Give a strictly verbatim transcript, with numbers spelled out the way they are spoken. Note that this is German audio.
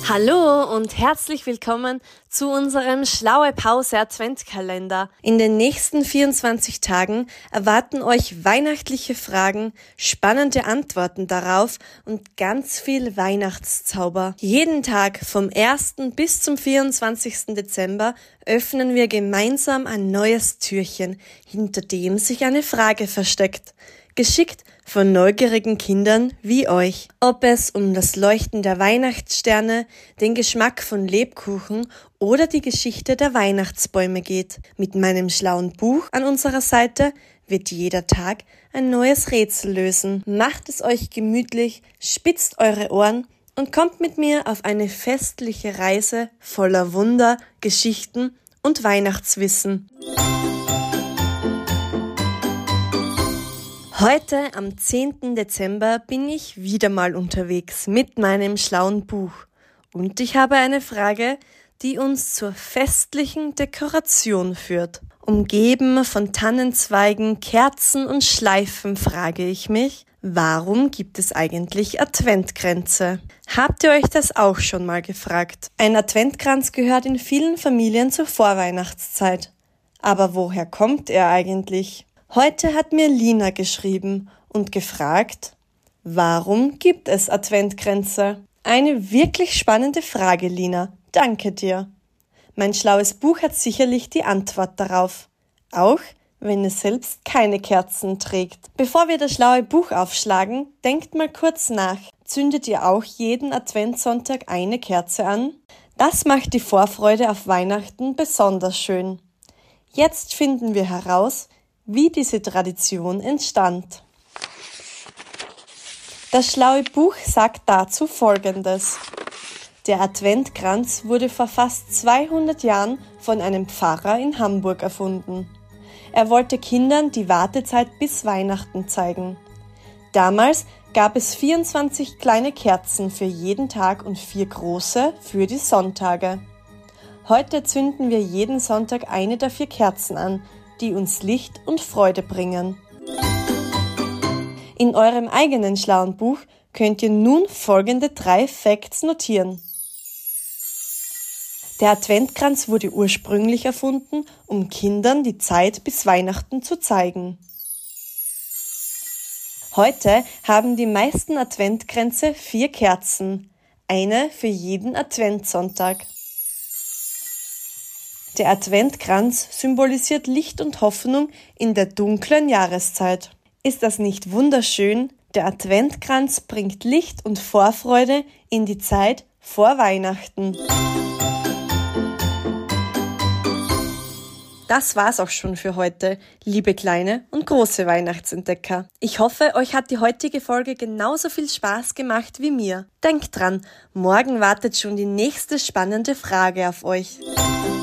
Hallo und herzlich willkommen zu unserem Schlaue Pause Adventkalender. In den nächsten vierundzwanzig Tagen erwarten euch weihnachtliche Fragen, spannende Antworten darauf und ganz viel Weihnachtszauber. Jeden Tag vom ersten bis zum vierundzwanzigsten Dezember öffnen wir gemeinsam ein neues Türchen, hinter dem sich eine Frage versteckt. Geschickt von neugierigen Kindern wie euch. Ob es um das Leuchten der Weihnachtssterne, den Geschmack von Lebkuchen oder die Geschichte der Weihnachtsbäume geht. Mit meinem schlauen Buch an unserer Seite wird jeder Tag ein neues Rätsel lösen. Macht es euch gemütlich, spitzt eure Ohren und kommt mit mir auf eine festliche Reise voller Wunder, Geschichten und Weihnachtswissen. Heute, am zehnten Dezember, bin ich wieder mal unterwegs mit meinem schlauen Buch. Und ich habe eine Frage, die uns zur festlichen Dekoration führt. Umgeben von Tannenzweigen, Kerzen und Schleifen frage ich mich, warum gibt es eigentlich Adventkränze? Habt ihr euch das auch schon mal gefragt? Ein Adventkranz gehört in vielen Familien zur Vorweihnachtszeit. Aber woher kommt er eigentlich? Heute hat mir Lina geschrieben und gefragt, warum gibt es Adventkränze? Eine wirklich spannende Frage, Lina. Danke dir. Mein schlaues Buch hat sicherlich die Antwort darauf, auch wenn es selbst keine Kerzen trägt. Bevor wir das schlaue Buch aufschlagen, denkt mal kurz nach. Zündet ihr auch jeden Adventssonntag eine Kerze an? Das macht die Vorfreude auf Weihnachten besonders schön. Jetzt finden wir heraus, wie diese Tradition entstand. Das schlaue Buch sagt dazu Folgendes. Der Adventkranz wurde vor fast zweihundert Jahren von einem Pfarrer in Hamburg erfunden. Er wollte Kindern die Wartezeit bis Weihnachten zeigen. Damals gab es vierundzwanzig kleine Kerzen für jeden Tag und vier große für die Sonntage. Heute zünden wir jeden Sonntag eine der vier Kerzen an, die uns Licht und Freude bringen. In eurem eigenen schlauen Buch könnt ihr nun folgende drei Facts notieren. Der Adventkranz wurde ursprünglich erfunden, um Kindern die Zeit bis Weihnachten zu zeigen. Heute haben die meisten Adventkränze vier Kerzen, eine für jeden Adventssonntag. Der Adventkranz symbolisiert Licht und Hoffnung in der dunklen Jahreszeit. Ist das nicht wunderschön? Der Adventkranz bringt Licht und Vorfreude in die Zeit vor Weihnachten. Das war's auch schon für heute, liebe kleine und große Weihnachtsentdecker. Ich hoffe, euch hat die heutige Folge genauso viel Spaß gemacht wie mir. Denkt dran, morgen wartet schon die nächste spannende Frage auf euch.